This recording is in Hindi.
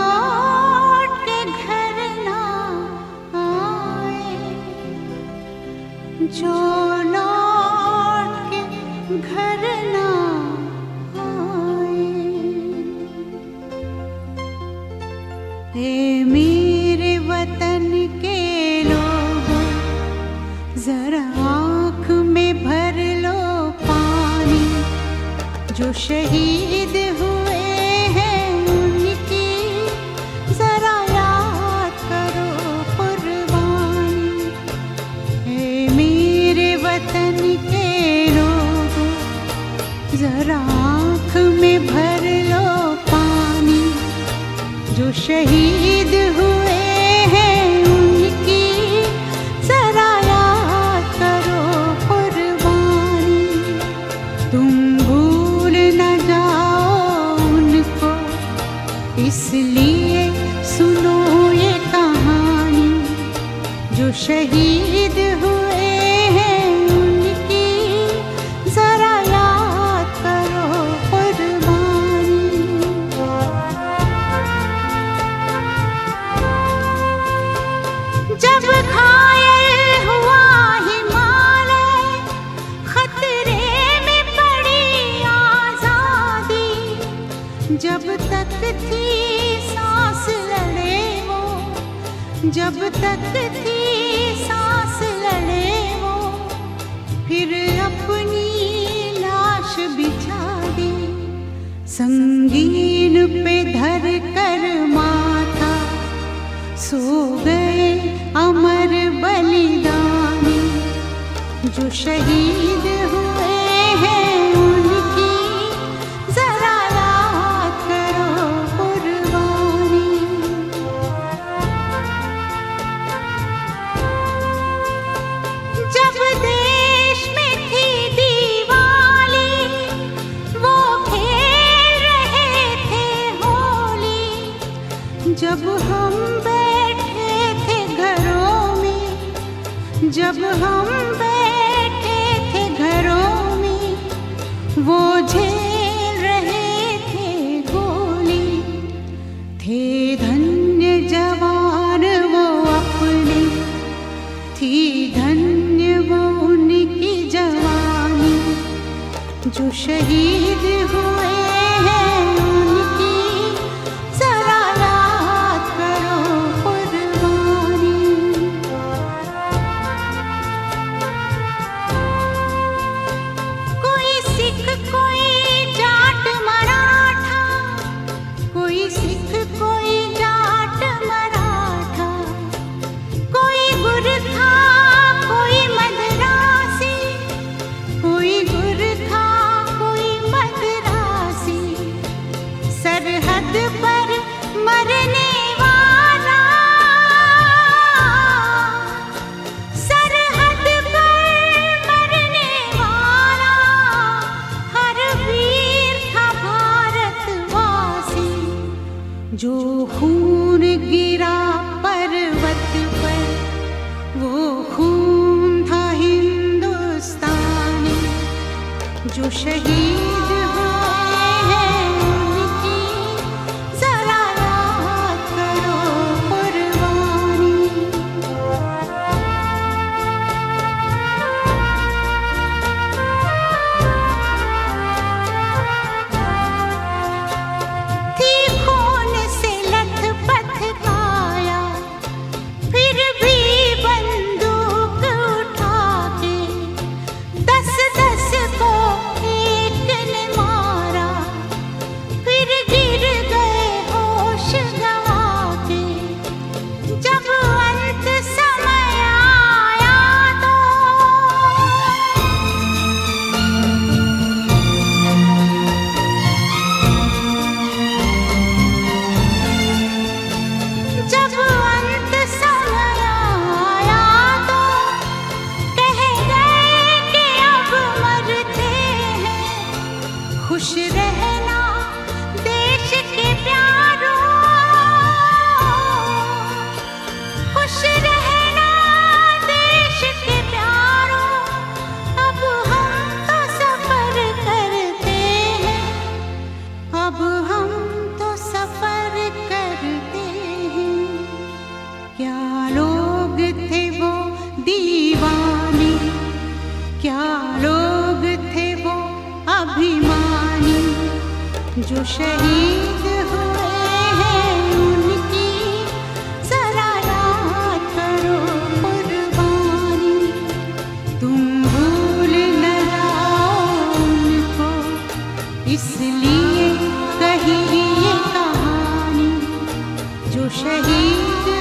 लौट के घर ना आए, जो लौट के घर ना आए। ए मेरे वतन के लोगों, जरा आँख में भर लो पानी, जो शहीद हुए हैं उनकी जरा याद करो कुर्बानी। ए मेरे वतन के लोगों, जरा आँख में भर लो पानी, जो शहीद हुए हैं उनकी जरा याद करो कुर्बानी। तुम भूल न जाओ उनको, इसलिए सुनो ये कहानी, जो शहीद हुए हैं उनकी जरा याद करो कुर्बानी। जब घायल हुआ हिमालय, खतरे में पड़ी आजादी, जब तक थी सांस लड़े वो, जब तक थी सांस लड़े वो, फिर अपनी लाश बिछा दी, संगीन पे धर कर माथा, सो गए अमर बलिदानी, जो शहीद हुए हैं उनकी जरा याद करो कुर्बानी। जब देश में थी दिवाली, वो खेल रहे थे होली, जब हम बैठे थे घरों में, जब हम बैठे थे घरों में, वो झेल रहे थे गोली। थे धन्य जवान वो अपने, थी धन्य वो उनकी जवानी, जो शहीद हुए हैं उनकी जरा याद करो कुर्बानी। कोई सिख कोई जाट मराठा, कोई सिख कोई जाट मराठा, कोई गुरखा कोई मद्रासी, कोई गुरखा कोई मद्रासी, सरहद पर मरने वाला, सरहद पर मरने वाला, हर वीर था भारतवासी, जो खून गिरा पर्वत पर, वो खून था हिंदुस्तानी, जो शहीद हुए हैं उनकी जरा याद करो कुर्बानी। थी खून से लथपथ काया, फिर भी बंदूक उठा के 10-10 को एक जो शहीद हुए हैं उनकी जरा याद करो कुर्बानी। तुम भूल न जाओ उनको, इसलिए कही ये कहानी। जो शहीद